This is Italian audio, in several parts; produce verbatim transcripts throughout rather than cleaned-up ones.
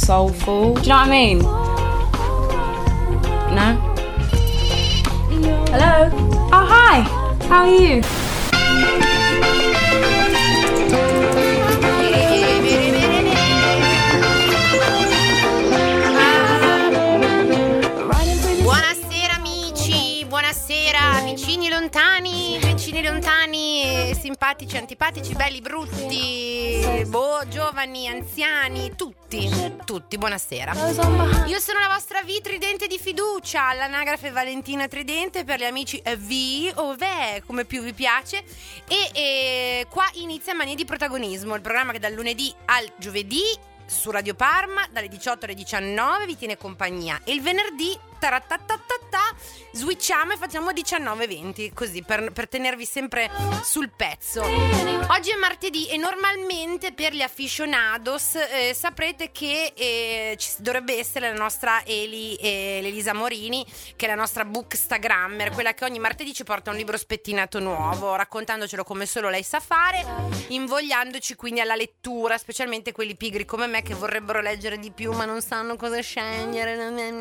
soulful. Do you know what I mean? No? Hello? Oh, hi! How are you? Buonasera amici, buonasera vicini lontani, vicini lontani, simpatici, antipatici, belli, brutti, boh, giovani, anziani, tutti, tutti, buonasera. Io sono la vostra V Tridente di fiducia, all'anagrafe Valentina Tridente, per gli amici V o Ve, come più vi piace, e, e qua inizia Manie di Protagonismo, il programma che dal lunedì al giovedì su Radio Parma dalle diciotto alle diciannove vi tiene compagnia, e il venerdì taratatata, switchiamo e facciamo diciannove venti, così per, per tenervi sempre sul pezzo. Oggi è martedì e normalmente per gli aficionados eh, saprete che eh, ci dovrebbe essere la nostra Eli, eh, l'Elisa Morini, che è la nostra bookstagrammer, quella che ogni martedì ci porta un libro spettinato nuovo, raccontandocelo come solo lei sa fare, invogliandoci quindi alla lettura, specialmente quelli pigri come me che vorrebbero leggere di più ma non sanno cosa scegliere.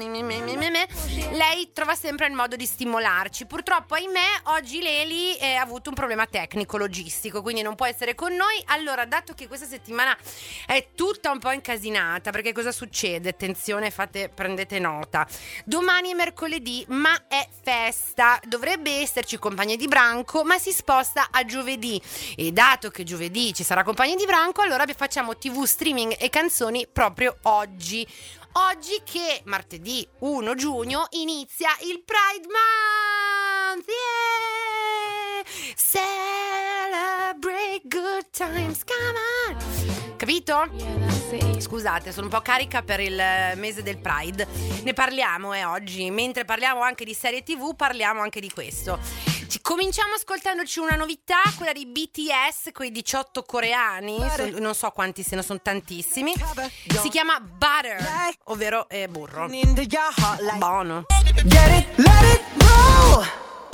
Lei trova sempre il modo di stimolarci. Purtroppo, ahimè, oggi Leli eh, ha avuto un problema tecnico logistico, quindi non può essere con noi. Allora, dato che questa settimana è tutta un po' incasinata, perché cosa succede? Attenzione, fate, prendete nota. Domani è mercoledì, ma è festa. Dovrebbe esserci Compagnia di Branco, ma si sposta a giovedì. E dato che giovedì ci sarà Compagnia di Branco, allora facciamo tivù, streaming e canzoni proprio oggi. Oggi che martedì primo giugno inizia il Pride Month, yeah! Celebrate good times, come on! Capito? Scusate, sono un po' carica per il mese del Pride. Ne parliamo eh, oggi. Mentre parliamo anche di serie tivù, parliamo anche di questo. Ci cominciamo ascoltandoci una novità, quella di B T S, quei diciotto coreani, son, non so quanti siano, sono tantissimi. Si chiama Butter, ovvero eh, burro. Buono. Get it, let it roll.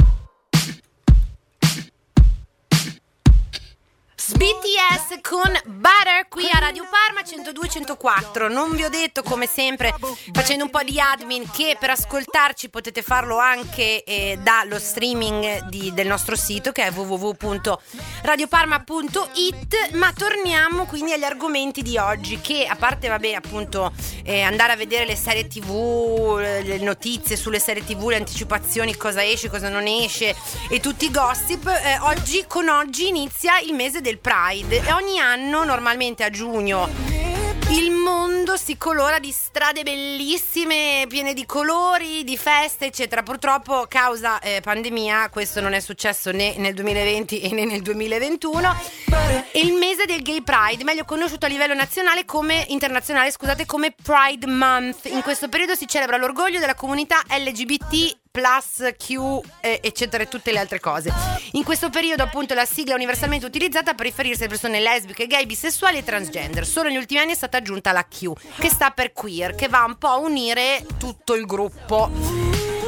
B T S con Butter qui a Radio Parma centodue centoquattro. Non vi ho detto, come sempre, facendo un po' di admin, che per ascoltarci potete farlo anche eh, dallo streaming di, del nostro sito, che è w w w punto radioparma punto i t. Ma torniamo quindi agli argomenti di oggi, che a parte vabbè appunto eh, andare a vedere le serie tivù, le notizie sulle serie tivù, le anticipazioni, cosa esce, cosa non esce e tutti i gossip, eh, oggi con oggi inizia il mese del Pride, e ogni anno normalmente a giugno il mondo si colora di strade bellissime, piene di colori, di feste eccetera. Purtroppo causa eh, pandemia questo non è successo né nel duemilaventi né nel duemilaventuno. Il mese del Gay Pride, meglio conosciuto a livello nazionale come internazionale, scusate, come Pride Month. In questo periodo si celebra l'orgoglio della comunità L G B T plus Q eh, eccetera e tutte le altre cose. In questo periodo appunto la sigla è universalmente utilizzata per riferirsi alle persone lesbiche, gay, bisessuali e transgender. Solo negli ultimi anni è stata aggiunta la Q, che sta per queer, che va un po' a unire tutto il gruppo.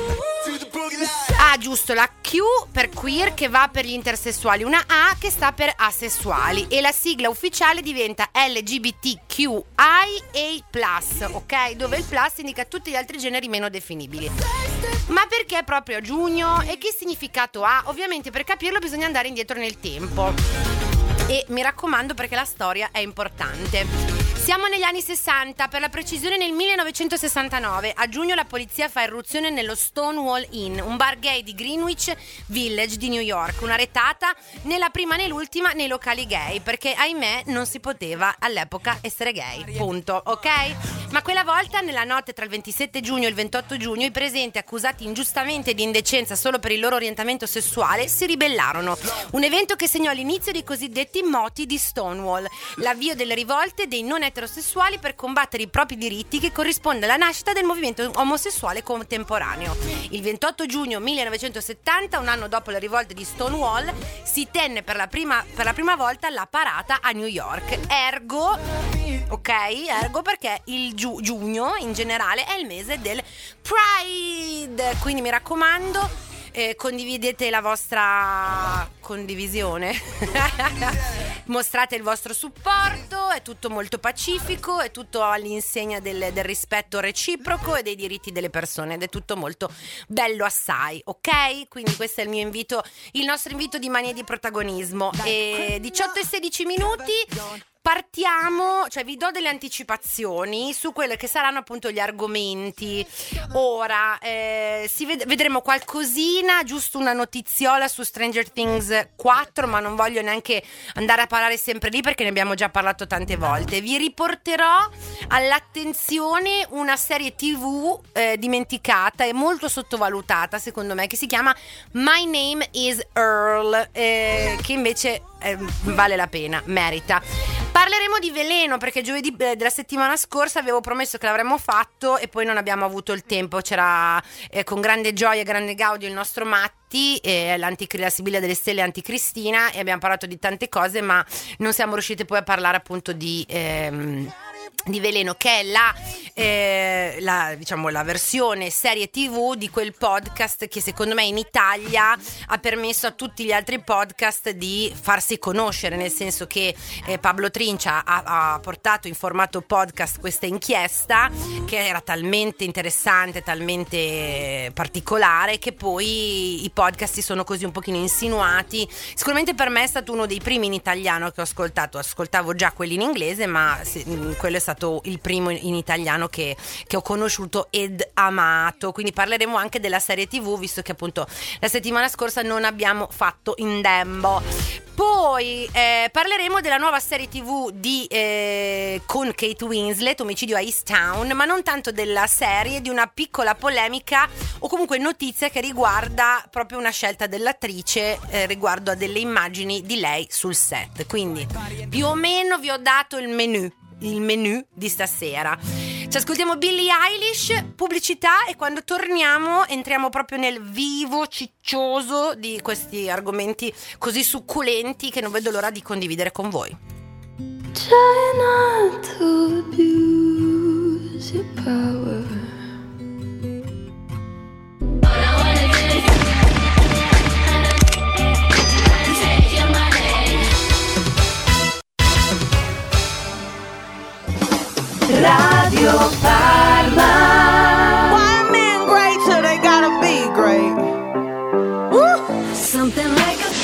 Ah, giusto, la Q per queer, che va per gli intersessuali, una A che sta per asessuali, e la sigla ufficiale diventa L G B T Q I A plus, ok? Dove il plus indica tutti gli altri generi meno definibili. Ma perché proprio a giugno? E che significato ha? Ovviamente per capirlo bisogna andare indietro nel tempo. E mi raccomando, perché la storia è importante. Siamo negli anni sessanta, per la precisione nel millenovecentosessantanove. A giugno la polizia fa irruzione nello Stonewall Inn, un bar gay di Greenwich Village di New York, una retata né la prima né l'ultima nei locali gay, perché ahimè non si poteva all'epoca essere gay, punto, ok? Ma quella volta, nella notte tra il ventisette giugno e il ventotto giugno, i presenti, accusati ingiustamente di indecenza solo per il loro orientamento sessuale, si ribellarono. Un evento che segnò l'inizio dei cosiddetti moti di Stonewall, l'avvio delle rivolte dei non eterosessuali per combattere i propri diritti, che corrisponde alla nascita del movimento omosessuale contemporaneo. Il ventotto giugno millenovecentosettanta, un anno dopo le rivolte di Stonewall, si tenne per la prima, per la prima volta la parata a New York. Ergo, ok, ergo perché il giu- giugno in generale è il mese del Pride. Quindi mi raccomando, Eh, condividete la vostra condivisione mostrate il vostro supporto, è tutto molto pacifico, è tutto all'insegna del, del rispetto reciproco e dei diritti delle persone ed è tutto molto bello assai, ok? Quindi questo è il mio invito, il nostro invito di Mania di Protagonismo. E diciotto e sedici minuti. Partiamo, cioè vi do delle anticipazioni su quelli che saranno appunto gli argomenti. Ora eh, si ved- vedremo qualcosina, giusto una notiziola su Stranger Things quattro, ma non voglio neanche andare a parlare sempre lì perché ne abbiamo già parlato tante volte. Vi riporterò all'attenzione una serie tivù eh, dimenticata e molto sottovalutata secondo me, che si chiama My Name is Earl, eh, che invece eh, vale la pena, merita. Parleremo di Veleno perché giovedì della settimana scorsa avevo promesso che l'avremmo fatto e poi non abbiamo avuto il tempo. C'era eh, con grande gioia e grande gaudio il nostro Matti, eh, la Sibilla delle Stelle anticristina, e abbiamo parlato di tante cose, ma non siamo riusciti poi a parlare appunto di... Ehm, di Veleno, che è la, eh, la, diciamo, la versione serie tivù di quel podcast che secondo me in Italia ha permesso a tutti gli altri podcast di farsi conoscere, nel senso che eh, Pablo Trincia ha, ha portato in formato podcast questa inchiesta che era talmente interessante, talmente particolare, che poi i podcast si sono così un pochino insinuati. Sicuramente per me è stato uno dei primi in italiano che ho ascoltato, ascoltavo già quelli in inglese, ma se, quello è stato il primo in italiano che, che ho conosciuto ed amato. Quindi parleremo anche della serie tivù, visto che appunto la settimana scorsa non abbiamo fatto indembo. Poi eh, parleremo della nuova serie tivù di eh, con Kate Winslet, Omicidio a East Town, ma non tanto della serie, di una piccola polemica o comunque notizia che riguarda proprio una scelta dell'attrice eh, riguardo a delle immagini di lei sul set. Quindi più o meno vi ho dato il menù il menù di stasera. Ci ascoltiamo Billie Eilish, pubblicità, e quando torniamo entriamo proprio nel vivo ciccioso di questi argomenti così succulenti che non vedo l'ora di condividere con voi. Try not to abuse your power. Radio Parma. Why are men great till they gotta be great? Woo! Something like a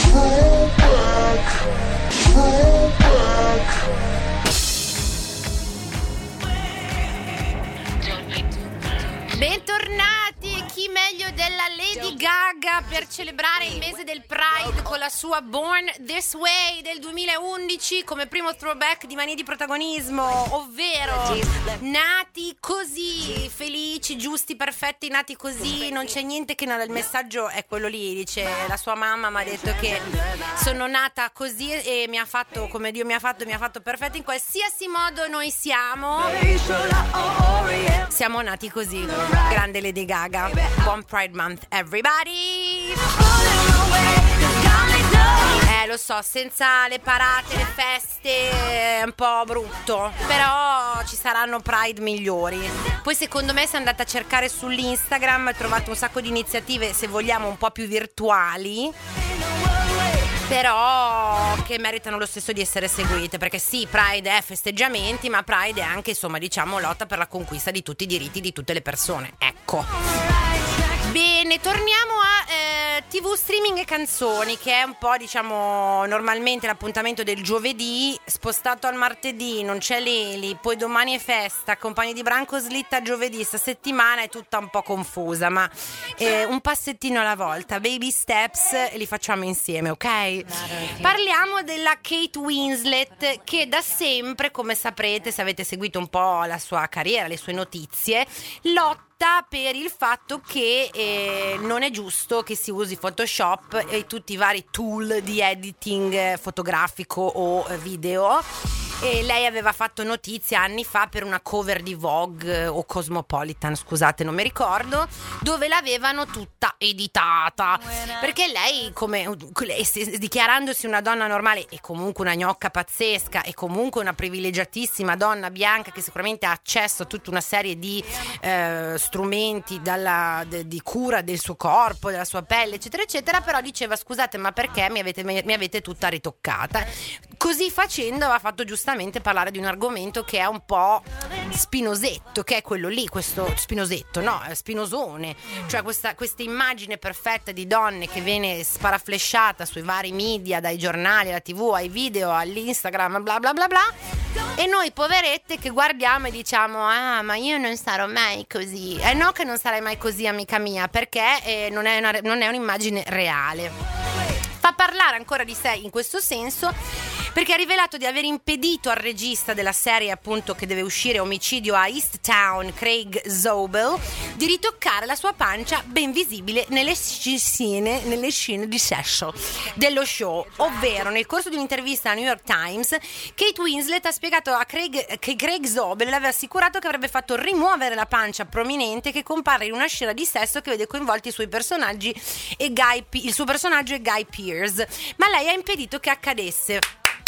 Bentornati, e chi meglio della Lady Gaga per celebrare il mese del Pride con la sua Born This Way del duemilaundici come primo throwback di Mania di Protagonismo, ovvero nati così, felici, giusti, perfetti, nati così, non c'è niente che non, il messaggio è quello lì, dice la sua mamma mi ha detto che sono nata così e mi ha fatto come Dio mi ha fatto, mi ha fatto perfetta in qualsiasi modo noi siamo siamo nati così. Grande Lady Gaga. Buon Pride Month everybody. Eh lo so, senza le parate, le feste è un po' brutto, però ci saranno Pride migliori. Poi secondo me se andate a cercare sull'Instagram trovate un sacco di iniziative, se vogliamo un po' più virtuali, però che meritano lo stesso di essere seguite, perché sì, Pride è festeggiamenti, ma Pride è anche, insomma, diciamo, lotta per la conquista di tutti i diritti di tutte le persone. Ecco. Bene, torniamo a eh, tivù, streaming e canzoni, che è un po', diciamo, normalmente l'appuntamento del giovedì, spostato al martedì, non c'è Leli, poi domani è festa, compagni di branco slitta giovedì, sta settimana è tutta un po' confusa, ma eh, un passettino alla volta, baby steps, e li facciamo insieme, ok? Parliamo della Kate Winslet, che da sempre, come saprete, se avete seguito un po' la sua carriera, le sue notizie, lotta per il fatto che eh, non è giusto che si usi Photoshop e tutti i vari tool di editing fotografico o video E lei aveva fatto notizia anni fa per una cover di Vogue o Cosmopolitan, scusate, non mi ricordo, dove l'avevano tutta editata, perché lei, come dichiarandosi una donna normale e comunque una gnocca pazzesca e comunque una privilegiatissima donna bianca che sicuramente ha accesso a tutta una serie di eh, strumenti dalla, de, di cura del suo corpo, della sua pelle, eccetera eccetera, però diceva: scusate, ma perché mi avete, mi avete tutta ritoccata? Così facendo aveva fatto giustamente parlare di un argomento che è un po' spinosetto, che è quello lì, questo spinosetto, no, spinosone, cioè questa, questa immagine perfetta di donne che viene sparaflesciata sui vari media, dai giornali, alla tivù, ai video, all'Instagram, bla bla bla bla, e noi poverette che guardiamo e diciamo: ah, ma io non sarò mai così. Eh no, che non sarai mai così, amica mia, perché eh, non è una, non è un'immagine reale. Fa parlare ancora di sé in questo senso perché ha rivelato di aver impedito al regista della serie, appunto, che deve uscire, Omicidio a East Town, Craig Zobel, di ritoccare la sua pancia ben visibile nelle scene, nelle scene di sesso dello show. Ovvero, nel corso di un'intervista alla New York Times, Kate Winslet ha spiegato a Craig che Craig Zobel le aveva assicurato che avrebbe fatto rimuovere la pancia prominente che compare in una scena di sesso che vede coinvolti i suoi personaggi e Guy P- il suo personaggio è Guy Pearce, ma lei ha impedito che accadesse.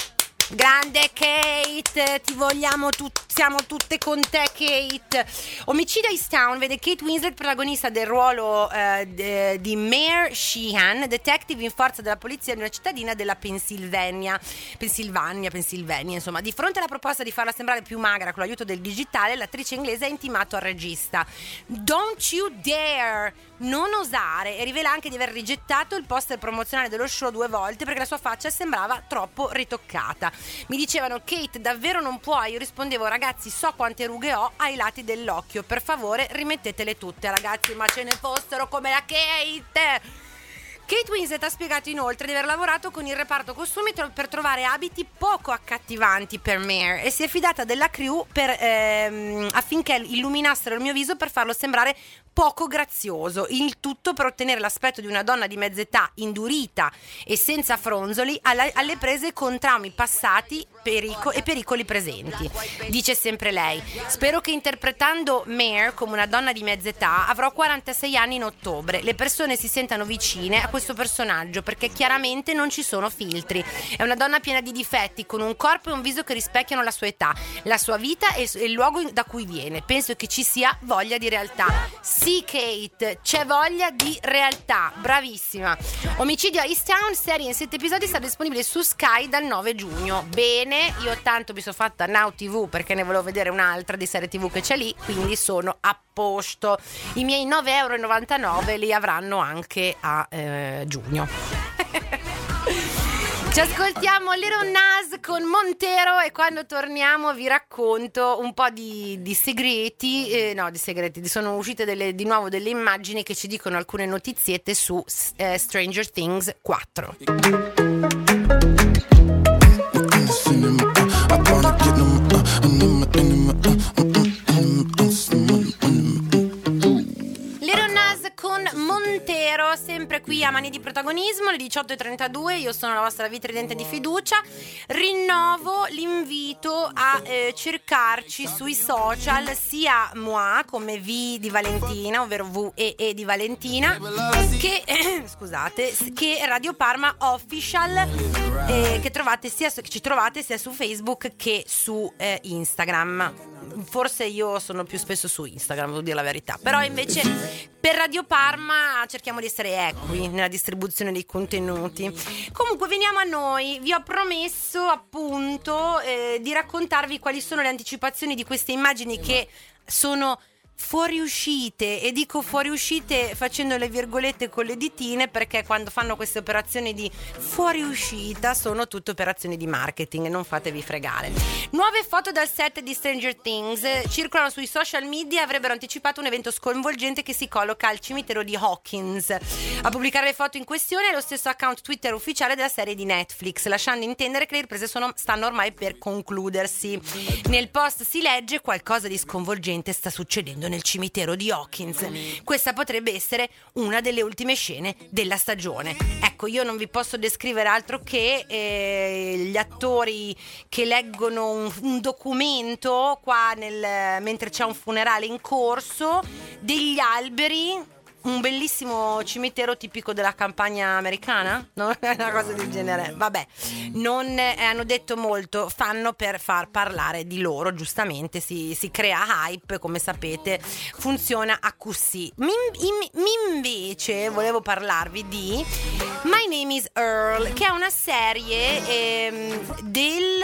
Grande Kate, ti vogliamo tutti, siamo tutte con te, Kate. Omicidio a East Town vede Kate Winslet protagonista del ruolo eh, de, di Mare Sheehan, detective in forza della polizia di una cittadina della Pennsylvania, Pennsylvania, Pennsylvania, insomma. Di fronte alla proposta di farla sembrare più magra con l'aiuto del digitale, l'attrice inglese ha intimato al regista: "Don't you dare, non osare", e rivela anche di aver rigettato il poster promozionale dello show due volte perché la sua faccia sembrava troppo ritoccata. Mi dicevano: Kate, davvero non puoi? Io rispondevo: ragazzi, so quante rughe ho ai lati dell'occhio, per favore rimettetele tutte. Ragazzi, ma ce ne fossero come la Kate. Kate Winslet ha spiegato inoltre di aver lavorato con il reparto costumi per trovare abiti poco accattivanti per Mare e si è fidata della crew per, ehm, affinché illuminassero il mio viso per farlo sembrare poco grazioso, il tutto per ottenere l'aspetto di una donna di mezz'età indurita e senza fronzoli alla, alle prese con traumi passati perico- e pericoli presenti. Dice sempre lei: spero che interpretando Mare come una donna di mezz'età avrò quarantasei anni in ottobre, le persone si sentano vicine a questo personaggio perché chiaramente non ci sono filtri. È una donna piena di difetti, con un corpo e un viso che rispecchiano la sua età, la sua vita e il luogo da cui viene. Penso che ci sia voglia di realtà. Sì, Kate, c'è voglia di realtà, bravissima. Omicidio a East Town, serie in sette episodi, sarà disponibile su Sky dal nove giugno. Bene, io tanto mi sono fatta Now tivù perché ne volevo vedere un'altra di serie tivù che c'è lì, quindi sono a posto. I miei nove e novantanove euro li avranno anche a eh, giugno. Ci ascoltiamo Little Nas con Montero e quando torniamo vi racconto un po' di, di segreti, eh, no di segreti, sono uscite delle, di nuovo delle immagini che ci dicono alcune notiziette su eh, Stranger Things quattro. Con Montero, sempre qui a Mani di Protagonismo, le diciotto e trentadue. Io sono la vostra vitridente di fiducia. Rinnovo l'invito a eh, cercarci sui social, sia Moi come V di Valentina, ovvero V e E di Valentina, che eh, scusate, che Radio Parma Official, eh, che trovate sia su, che ci trovate sia su Facebook che su eh, Instagram. Forse io sono più spesso su Instagram, devo dire la verità, però invece per Radio Parma cerchiamo di essere equi nella distribuzione dei contenuti. Comunque veniamo a noi. Vi ho promesso appunto eh, di raccontarvi quali sono le anticipazioni di queste immagini che sono fuoriuscite, e dico fuoriuscite facendo le virgolette con le ditine perché quando fanno queste operazioni di fuoriuscita sono tutte operazioni di marketing, non fatevi fregare. Nuove foto dal set di Stranger Things circolano sui social media e avrebbero anticipato un evento sconvolgente che si colloca al cimitero di Hawkins. A pubblicare le foto in questione è lo stesso account Twitter ufficiale della serie di Netflix, lasciando intendere che le riprese sono, stanno ormai per concludersi. Nel post si legge: qualcosa di sconvolgente sta succedendo nel cimitero di Hawkins. Questa potrebbe essere una delle ultime scene della stagione. Ecco, io non vi posso descrivere altro che eh, gli attori che leggono un, un documento qua nel, mentre c'è un funerale in corso, degli alberi, un bellissimo cimitero tipico della campagna americana, no? Una cosa del genere. Vabbè, non eh, hanno detto molto, fanno per far parlare di loro, giustamente si, si crea hype, come sapete, funziona a così. Mi, mi, invece volevo parlarvi di My Name is Earl, che è una serie ehm, del...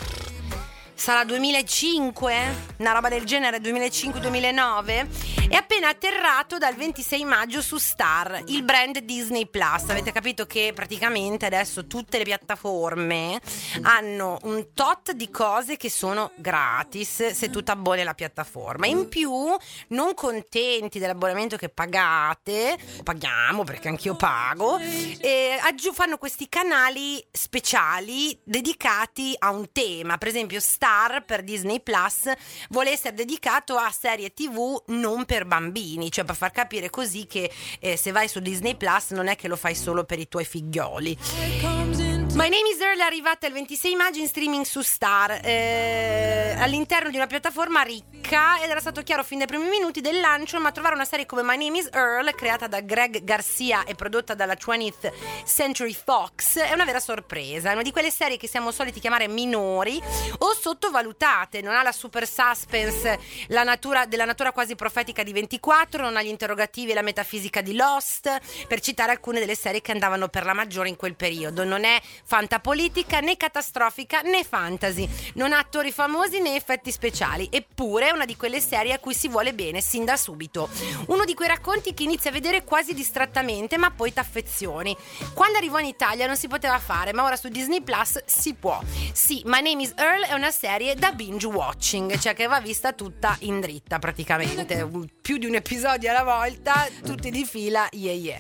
sarà duemilacinque, una roba del genere, duemilacinque duemilanove. È appena atterrato dal ventisei maggio su Star, il brand Disney Plus. Avete capito che praticamente adesso tutte le piattaforme hanno un tot di cose che sono gratis se tu t'abboni alla piattaforma. In più, non contenti dell'abbonamento che pagate, paghiamo perché anch'io pago, e aggiù fanno questi canali speciali dedicati a un tema. Per esempio Star per Disney Plus vuole essere dedicato a serie tv non per bambini, cioè per far capire così che eh, se vai su Disney Plus non è che lo fai solo per i tuoi figlioli. My Name is Earl è arrivata il ventisei maggio in streaming su Star, eh, all'interno di una piattaforma ricca, ed era stato chiaro fin dai primi minuti del lancio, ma trovare una serie come My Name is Earl, creata da Greg Garcia e prodotta dalla twentieth Century Fox, è una vera sorpresa. È una di quelle serie che siamo soliti chiamare minori o sottovalutate. Non ha la super suspense la natura, della natura quasi profetica di ventiquattro, non ha gli interrogativi e la metafisica di Lost, per citare alcune delle serie che andavano per la maggiore in quel periodo. Non è fantapolitica, né catastrofica, né fantasy, non ha attori famosi né effetti speciali, eppure è una di quelle serie a cui si vuole bene sin da subito. Uno di quei racconti che inizi a vedere quasi distrattamente, ma poi t'affezioni. Quando arrivò in Italia non si poteva fare, ma ora su Disney Plus si può. Sì, My Name is Earl è una serie da binge watching, cioè che va vista tutta in dritta praticamente, più di un episodio alla volta, tutti di fila, yeah yeah.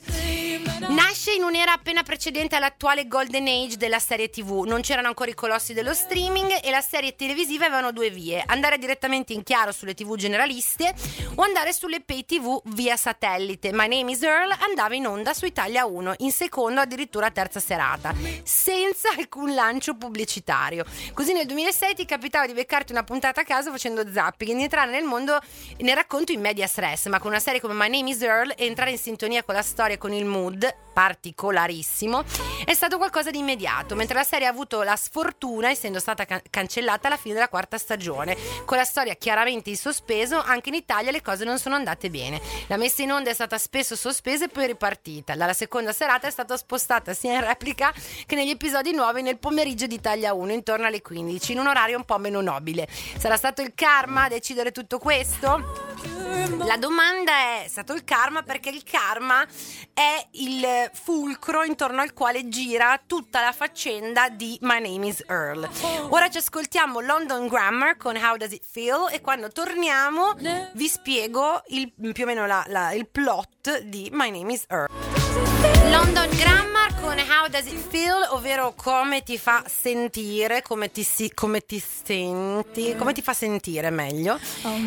Nasce in un'era appena precedente all'attuale Golden Age della serie tv. Non c'erano ancora i colossi dello streaming e la serie televisiva avevano due vie: andare direttamente in chiaro sulle tv generaliste o andare sulle pay tv via satellite. My Name is Earl andava in onda su Italia uno, in secondo addirittura terza serata, senza alcun lancio pubblicitario. Così nel duemilasei ti capitava di beccarti una puntata a caso facendo zapping e di entrare nel mondo, nel racconto in medias res, ma con una serie come My Name is Earl entrare in sintonia con la storia e con il mood particolarissimo è stato qualcosa di immediato, mentre la serie ha avuto la sfortuna, essendo stata can- cancellata alla fine della quarta stagione, con la storia chiaramente in sospeso. Anche in Italia le cose non sono andate bene, la messa in onda è stata spesso sospesa e poi ripartita. Dalla seconda serata è stata spostata sia in replica che negli episodi nuovi nel pomeriggio di Italia uno intorno alle quindici, in un orario un po' meno nobile. Sarà stato il karma a decidere tutto questo? La domanda è: è stato il karma, perché il karma è il fulcro intorno al quale gira tutta la faccenda di My Name is Earl. Ora ci ascoltiamo London Grammar con How Does It Feel e quando torniamo vi spiego il, più o meno la, la, il plot di My Name is Earl. London Grammar con How Does It Feel, ovvero come ti fa sentire, come ti, si, come ti senti, come ti fa sentire meglio.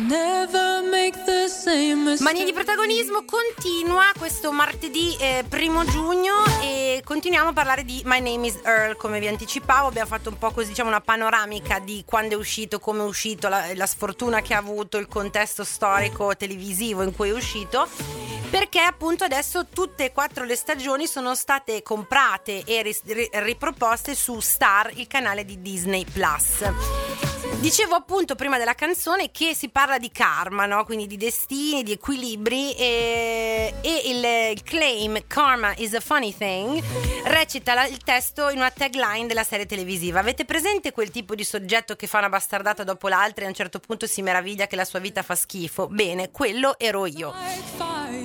Mania di protagonismo continua questo martedì eh, primo giugno e continuiamo a parlare di My Name is Earl. Come vi anticipavo, abbiamo fatto un po' così, diciamo, una panoramica di quando è uscito, come è uscito, la, la sfortuna che ha avuto, il contesto storico televisivo in cui è uscito, perché appunto adesso tutte e quattro le stagioni sono state comprate e ris- riproposte su Star, il canale di Disney Plus. Dicevo appunto prima della canzone che si parla di karma, no? Quindi di destini, di equilibri, e, e il, il claim "Karma is a funny thing" recita la, il testo in una tagline della serie televisiva. Avete presente quel tipo di soggetto che fa una bastardata dopo l'altra e a un certo punto si meraviglia che la sua vita fa schifo? Bene, quello ero io.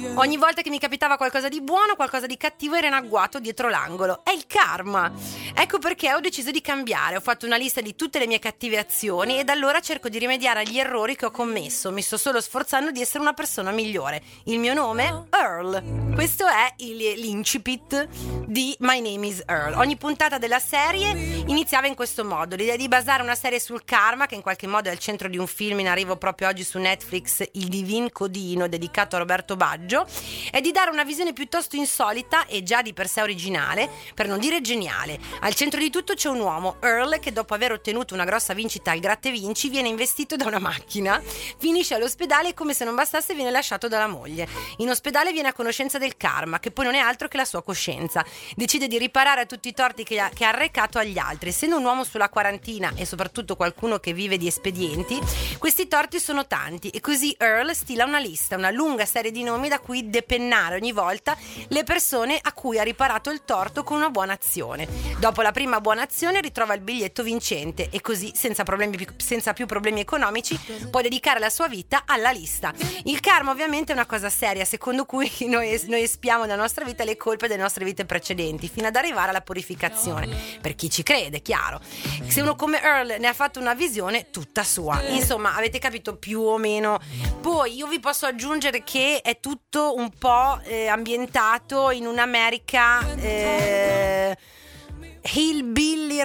Ogni volta che mi capitava qualcosa di buono, qualcosa di cattivo era in agguato dietro l'angolo. È il karma. Ecco perché ho deciso di cambiare. Ho fatto una lista di tutte le mie cattive azioni e da allora cerco di rimediare agli errori che ho commesso. Mi sto solo sforzando di essere una persona migliore. Il mio nome? Earl. Questo è il, l'incipit di My Name is Earl. Ogni puntata della serie iniziava in questo modo. L'idea di basare una serie sul karma, che in qualche modo è al centro di un film in arrivo proprio oggi su Netflix, Il Divin Codino, dedicato a Roberto Baggio, è di dare una visione piuttosto insolita e già di per sé originale, per non dire geniale. Al centro di tutto c'è un uomo, Earl, che dopo aver ottenuto una grossa vincita al Gratte Vinci viene investito da una macchina, finisce all'ospedale e come se non bastasse viene lasciato dalla moglie. In ospedale viene a conoscenza del karma, che poi non è altro che la sua coscienza. Decide di riparare a tutti i torti che ha, che ha arrecato agli altri. Essendo un uomo sulla quarantina e soprattutto qualcuno che vive di espedienti, questi torti sono tanti e così Earl stila una lista, una lunga serie di nomi da cui depennare ogni volta le persone a cui ha riparato il torto con una buona azione. Dopo la prima buona azione ritrova il biglietto vincente e così senza problemi, senza più problemi economici può dedicare la sua vita alla lista. Il karma ovviamente è una cosa seria secondo cui noi, noi espiamo nella nostra vita le colpe delle nostre vite precedenti fino ad arrivare alla purificazione, per chi ci crede, chiaro. Se uno come Earl ne ha fatto una visione tutta sua. Insomma, avete capito più o meno. Poi io vi posso aggiungere che è tutto un po' eh, ambientato in un'America eh, hillbilly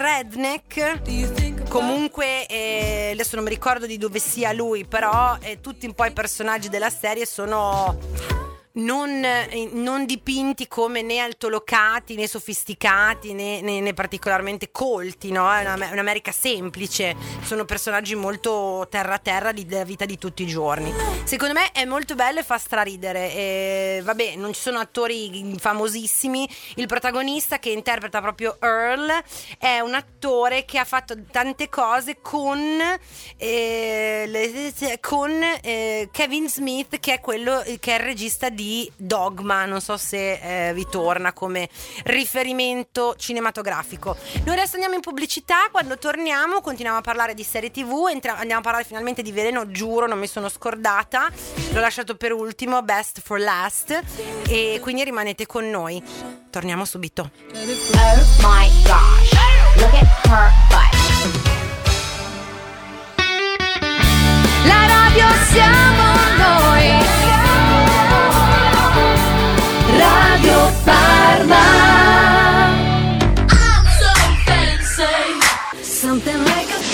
redneck. Comunque eh, adesso non mi ricordo di dove sia lui, però eh, tutti un po' i personaggi della serie sono non, non dipinti come né altolocati né sofisticati né, né, né particolarmente colti, no? È una, un'America semplice, sono personaggi molto terra a terra di, della vita di tutti i giorni. Secondo me è molto bello e fa straridere. E, vabbè, non ci sono attori famosissimi. Il protagonista che interpreta proprio Earl è un attore che ha fatto tante cose con eh, le, con eh, Kevin Smith, che è quello che è il regista di Dogma. Non so se eh, vi torna come riferimento cinematografico. Noi adesso andiamo in pubblicità. Quando torniamo continuiamo a parlare di serie tv, entra- andiamo a parlare finalmente di Veleno. Giuro, non mi sono scordata, l'ho lasciato per ultimo, best for last, e quindi rimanete con noi. Torniamo subito. Oh my gosh, look at her butt. La radio siamo noi. Radio Parma. I'm so fancy. Something like a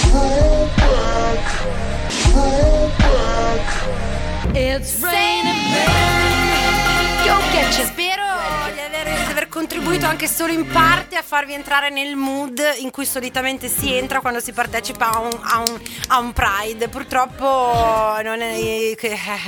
it's raining men. Yo, che c'è? Spero di aver, di aver contribuito anche solo in parte a farvi entrare nel mood in cui solitamente si entra quando si partecipa a un, a un, a un Pride. Purtroppo non è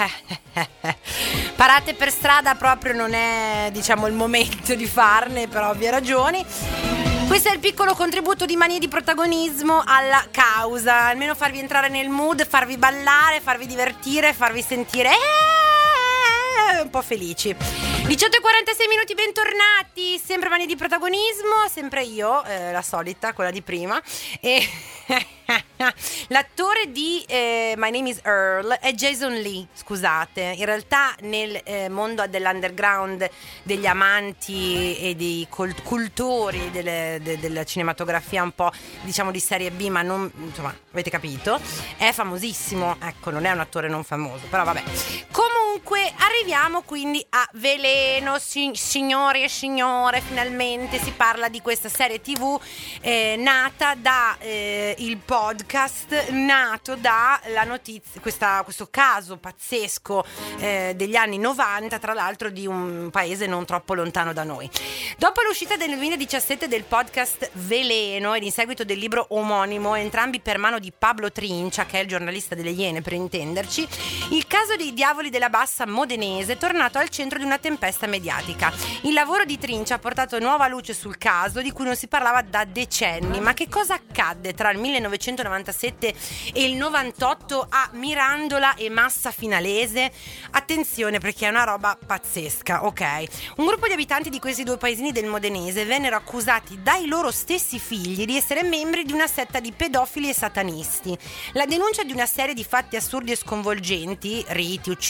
parate per strada proprio non è, diciamo, il momento di farne per ovvie ragioni. Questo è il piccolo contributo di Manie di Protagonismo alla causa, almeno farvi entrare nel mood, farvi ballare, farvi divertire, farvi sentire eh, un po' felici. diciotto e quarantasei minuti, bentornati, sempre Manie di Protagonismo, sempre io, eh, la solita, quella di prima, e l'attore di eh, My Name is Earl è Jason Lee, scusate, in realtà nel eh, mondo dell'underground, degli amanti e dei cult- cultori delle, de, della cinematografia un po', diciamo, di serie B, ma non, insomma, avete capito, è famosissimo, ecco, non è un attore non famoso, però vabbè. Comunque arriviamo quindi a Veleno, si- signori e signore, finalmente si parla di questa serie tv eh, nata da eh, il podcast, nato da la notizia, questa, questo caso pazzesco eh, degli anni novanta, tra l'altro di un paese non troppo lontano da noi. Dopo l'uscita del duemiladiciassette del podcast Veleno ed in seguito del libro omonimo, entrambi per mano di Pablo Trincia, che è il giornalista delle Iene per intenderci, il caso dei Diavoli della Bassa modenese è tornato al centro di una tempesta mediatica. Il lavoro di Trincia ha portato nuova luce sul caso di cui non si parlava da decenni. Ma che cosa accadde tra il millenovecentonovantasette e il novantotto a Mirandola e Massa Finalese? Attenzione, perché è una roba pazzesca, ok? Un gruppo di abitanti di questi due paesini del modenese vennero accusati dai loro stessi figli di essere membri di una setta di pedofili e satanisti. La denuncia di una serie di fatti assurdi e sconvolgenti, riti, uccisioni di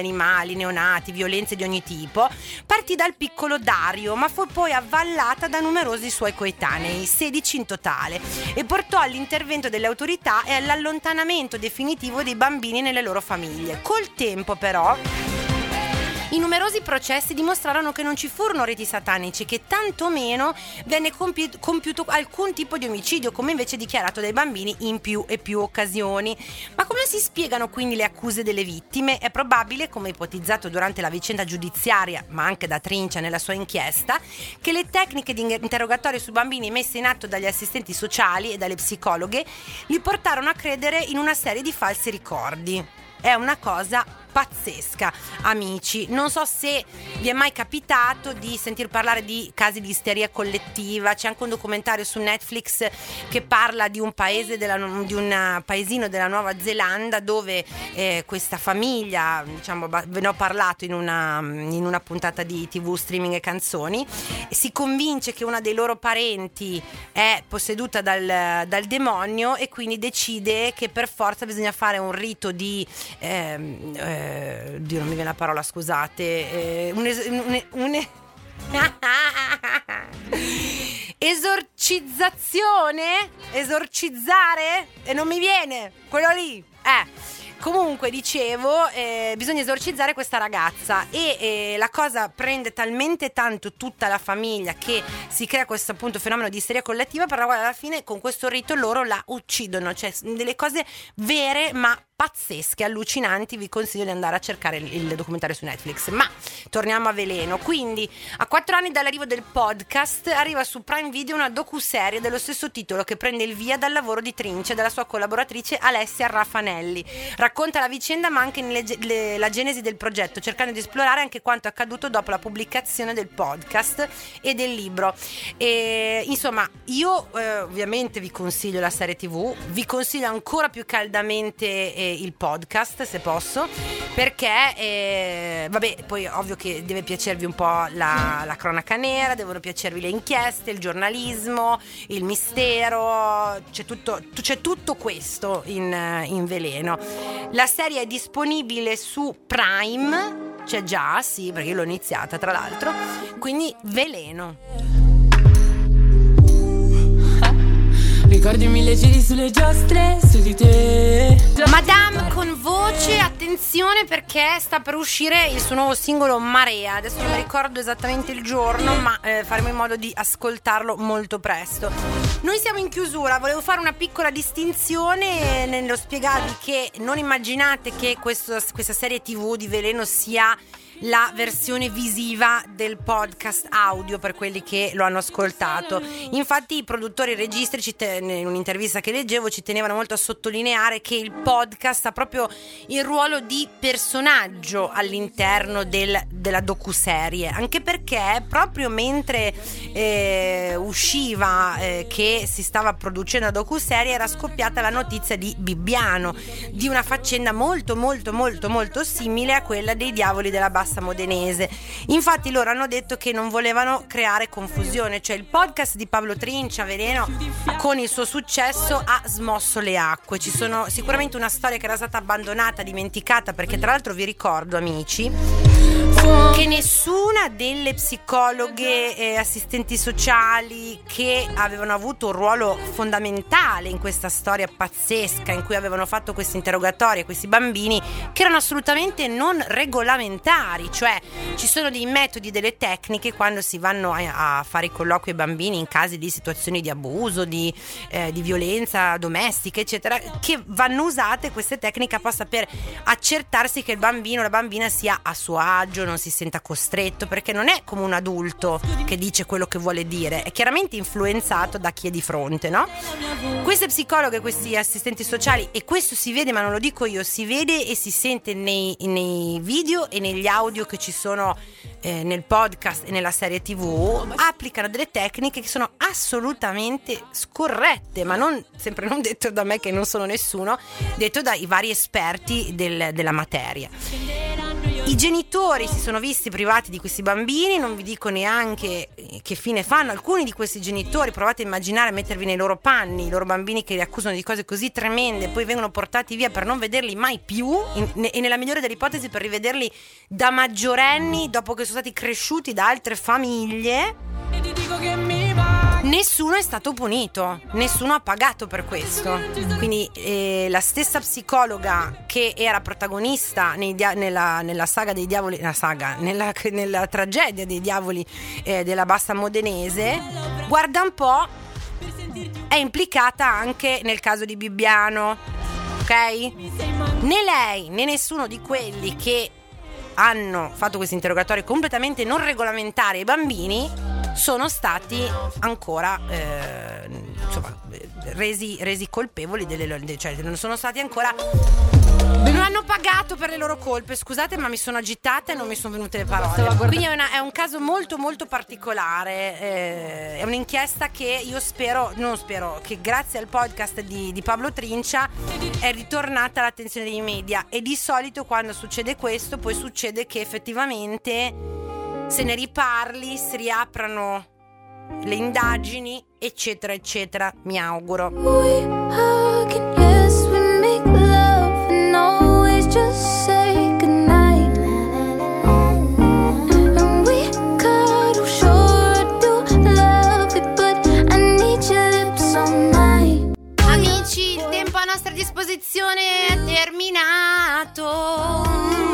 animali, neonati, violenze di ogni tipo, partì dal piccolo Dario, ma fu poi avvallata da numerosi suoi coetanei, sedici in totale, e portò all'intervento delle autorità e all'allontanamento definitivo dei bambini nelle loro famiglie. Col tempo però i numerosi processi dimostrarono che non ci furono riti satanici, che tantomeno venne compi- compiuto alcun tipo di omicidio, come invece dichiarato dai bambini in più e più occasioni. Ma come si spiegano quindi le accuse delle vittime? È probabile, come ipotizzato durante la vicenda giudiziaria, ma anche da Trincia nella sua inchiesta, che le tecniche di interrogatorio su bambini messe in atto dagli assistenti sociali e dalle psicologhe li portarono a credere in una serie di falsi ricordi. È una cosa pazzesca, amici. Non so se vi è mai capitato di sentir parlare di casi di isteria collettiva. C'è anche un documentario su Netflix che parla di un paese della, di un paesino della Nuova Zelanda dove eh, questa famiglia, diciamo, ve ne ho parlato in una, in una puntata di tivù, streaming e canzoni, si convince che una dei loro parenti è posseduta dal, dal demonio e quindi decide che per forza bisogna fare un rito di ehm, eh, Dio, non mi viene la parola, scusate, eh, un, es- un, un esorcizzazione, esorcizzare, e non mi viene quello lì, eh comunque dicevo, eh, bisogna esorcizzare questa ragazza e eh, la cosa prende talmente tanto tutta la famiglia che si crea questo appunto fenomeno di isteria collettiva, però alla fine con questo rito loro la uccidono, cioè delle cose vere ma pazzesche, allucinanti. Vi consiglio di andare a cercare il, il documentario su Netflix. Ma torniamo a Veleno. Quindi a quattro anni dall'arrivo del podcast arriva su Prime Video una docuserie dello stesso titolo che prende il via dal lavoro di Trincia e dalla sua collaboratrice Alessia Raffanelli. Racconta la vicenda ma anche le, le, la genesi del progetto, cercando di esplorare anche quanto accaduto dopo la pubblicazione del podcast e del libro. E, insomma, io eh, ovviamente vi consiglio la serie tivù, vi consiglio ancora più caldamente eh, il podcast, se posso, perché eh, vabbè, poi ovvio che deve piacervi un po' la, la cronaca nera, devono piacervi le inchieste, il giornalismo, il mistero, c'è tutto, c'è tutto questo in, in Veleno. La serie è disponibile su Prime, c'è già, sì, perché io l'ho iniziata tra l'altro, quindi Veleno. Ricordi mille giri sulle giostre su di te. Madame con voce, attenzione perché sta per uscire il suo nuovo singolo Marea. Adesso non mi ricordo esattamente il giorno, ma eh, faremo in modo di ascoltarlo molto presto. Noi siamo in chiusura, volevo fare una piccola distinzione nello spiegarvi che non immaginate che questo, questa serie tivù di Veleno sia la versione visiva del podcast audio per quelli che lo hanno ascoltato. Infatti i produttori e registi, ci te- in un'intervista che leggevo, ci tenevano molto a sottolineare che il podcast ha proprio il ruolo di personaggio all'interno del, della docuserie, anche perché proprio mentre eh, usciva eh, che si stava producendo la docuserie era scoppiata la notizia di Bibbiano, di una faccenda molto molto molto molto simile a quella dei Diavoli della Bassa Modenese. Infatti loro hanno detto che non volevano creare confusione, cioè il podcast di Pablo Trincia, Veleno, con il suo successo ha smosso le acque. Ci sono sicuramente una storia che era stata abbandonata, dimenticata, perché tra l'altro vi ricordo, amici, che nessuna delle psicologhe e assistenti sociali che avevano avuto un ruolo fondamentale in questa storia pazzesca in cui avevano fatto questi interrogatori a questi bambini, che erano assolutamente non regolamentari, cioè ci sono dei metodi, delle tecniche quando si vanno a, a fare i colloqui ai bambini in casi di situazioni di abuso, di, eh, di violenza domestica, eccetera, che vanno usate queste tecniche apposta per accertarsi che il bambino o la bambina sia a suo agio, non si senta costretto, perché non è come un adulto che dice quello che vuole dire, è chiaramente influenzato da chi è di fronte, no? Queste psicologhe, questi assistenti sociali, e questo si vede, ma non lo dico io, si vede e si sente nei, nei video e negli audio che ci sono eh, nel podcast e nella serie tivù, applicano delle tecniche che sono assolutamente scorrette, ma non sempre non detto da me che non sono nessuno, detto dai vari esperti del, della materia. I genitori si sono visti privati di questi bambini, non vi dico neanche che fine fanno alcuni di questi genitori. Provate a immaginare, mettervi nei loro panni, i loro bambini che li accusano di cose così tremende, poi vengono portati via per non vederli mai più, in, e nella migliore delle ipotesi per rivederli da maggiorenni dopo che sono stati cresciuti da altre famiglie. E ti dico che mi va. Nessuno è stato punito, nessuno ha pagato per questo. Quindi eh, la stessa psicologa che era protagonista nei dia- nella, nella saga dei diavoli, la saga, nella, nella tragedia dei diavoli eh, della Bassa Modenese, guarda un po', è implicata anche nel caso di Bibbiano, ok? Né lei né nessuno di quelli che hanno fatto questi interrogatori completamente non regolamentari ai bambini sono stati ancora eh, insomma resi, resi colpevoli delle loro, cioè non sono stati ancora, non hanno pagato per le loro colpe. Scusate, ma mi sono agitata e non mi sono venute le parole. Quindi è, una, è un caso molto molto particolare, eh, è un'inchiesta che io spero, non spero, che grazie al podcast di, di Pablo Trincia è ritornata all'attenzione dei media. E di solito quando succede questo poi succede che effettivamente se ne riparli, si riaprano le indagini, eccetera eccetera, mi auguro. We hug and yes, we make love and always just say goodnight. And we cuddle, sure do love it, but I need your lips all night. Amici, il tempo a nostra disposizione è terminato.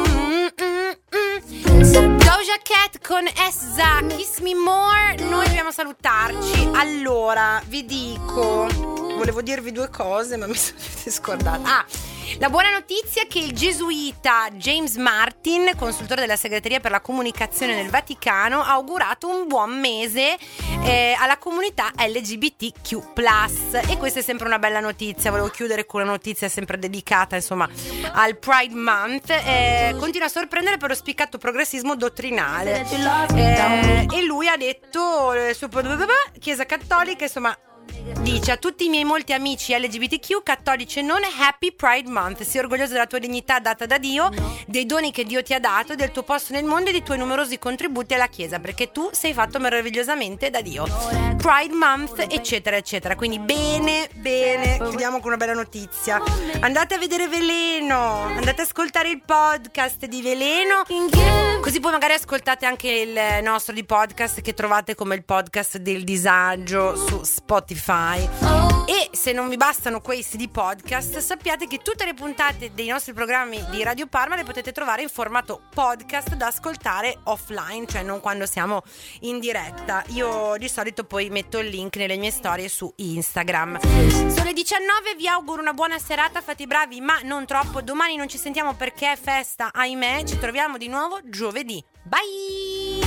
Doja Cat con Essa, Kiss Me More. Noi dobbiamo salutarci. Allora, vi dico, volevo dirvi due cose ma mi sono scordata. Ah, la buona notizia è che il gesuita James Martin, consultore della segreteria per la comunicazione nel Vaticano, ha augurato un buon mese eh, alla comunità L G B T Q plus, e questa è sempre una bella notizia. Volevo chiudere con una notizia sempre dedicata insomma al Pride Month. Eh, continua a sorprendere per lo spiccato progressismo dottrinale, eh, e lui ha detto eh, su Chiesa Cattolica, insomma, dice: a tutti i miei molti amici L G B T Q, cattolici e non, Happy Pride Month. Sii orgoglioso della tua dignità data da Dio, dei doni che Dio ti ha dato, del tuo posto nel mondo e dei tuoi numerosi contributi alla Chiesa, perché tu sei fatto meravigliosamente da Dio. Pride Month, eccetera eccetera. Quindi bene, bene, chiudiamo con una bella notizia. Andate a vedere Veleno, andate ad ascoltare il podcast di Veleno, così poi magari ascoltate anche il nostro di podcast che trovate come il podcast del disagio su Spotify. E se non vi bastano questi di podcast, sappiate che tutte le puntate dei nostri programmi di Radio Parma le potete trovare in formato podcast da ascoltare offline, cioè non quando siamo in diretta. Io di solito poi metto il link nelle mie storie su Instagram. Sono le diciannove, vi auguro una buona serata, fate i bravi ma non troppo. Domani non ci sentiamo perché è festa, ahimè. Ci troviamo di nuovo giovedì. Bye!